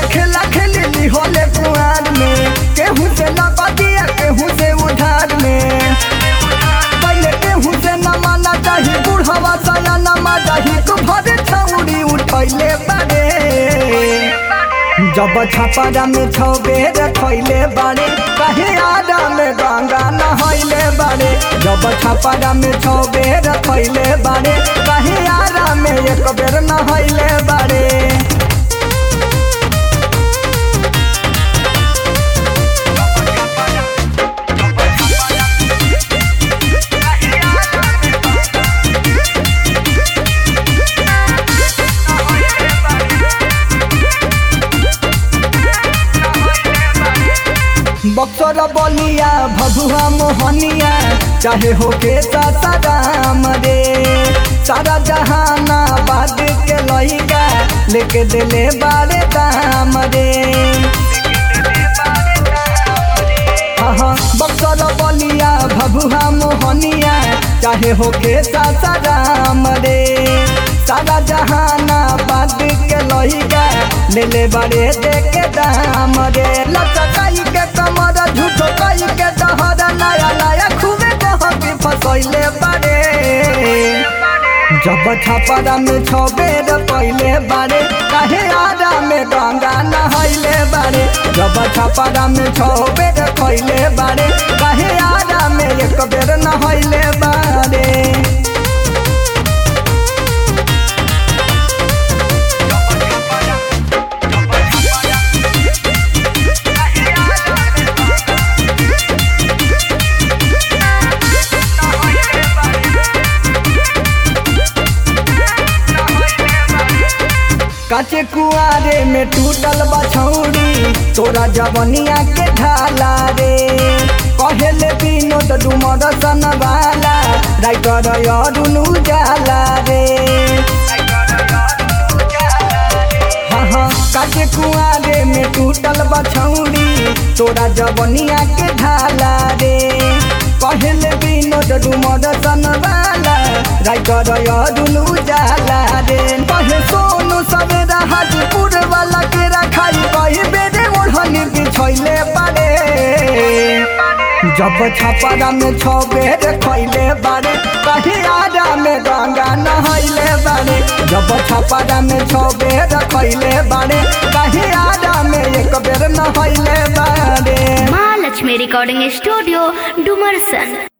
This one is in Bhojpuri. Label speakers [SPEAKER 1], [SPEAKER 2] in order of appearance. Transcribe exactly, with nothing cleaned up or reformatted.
[SPEAKER 1] खेला खेली होले कुआर में, केहू से न बदिया केहू से उधार में। पहले केहू से न माना चाही बुढ़वा सया न माही तू भरे छौड़ी उठैले बारे। जब छपरा में छौ बेर खैले बारे, कहे आरा में गंगा नहैले बारे। जब छपरा में छौ बेर खैले बारे, कहे आरा में एक बेर नहैले बारे। बक्सर बलिया भभुआ मोहनिया, चाहे होके सासाराम रे। सारा जहानाबाद के लइका लेके दिले बारे दाम रे। हाँ बक्सर बलिया भभुआ मोहनिया, चाहे होके सासाराम रे। सारा जहानाबाद के लइका ले ले बारे देके दाम रे। लटकाई के कमर झूठो कई के दहर, नया नया खूबे दहकी फसैले बारे। जब छपरा में छौ बेर पहले बारे, कहे आरा में गंगा नहैले बारे। जब छपरा में छौ बेर खैले बारे, कहे आरा में एक बेर नहैले बारे। काचे कुआरे में टूटल बछौड़ी, तोरा जवनिया के ढाला रे। कहेले विनोद डुमर सन वाला, राइटर अरुण उजाला रे। हाँ हाँ काचे कुआरे में टूटल बछौड़ी, तोरा जवनिया के ढाला रे। कहेले विनोद डुमर सन वाला, राइटर अरुण उजाला रे। कहे सोनू सवेरा हाजीपुर वाला के रखाई, कही बेरे ओढ़नी बिछैले बारे। जब छपरा में छौ बेर खैले बारे, कही आरा में गंगा नहैले बारे। जब छपरा में छौ बेर खैले बारे, कही आरा में एक बेर नहैले बारे।
[SPEAKER 2] Mahalakshmi recording studio Dumarsan.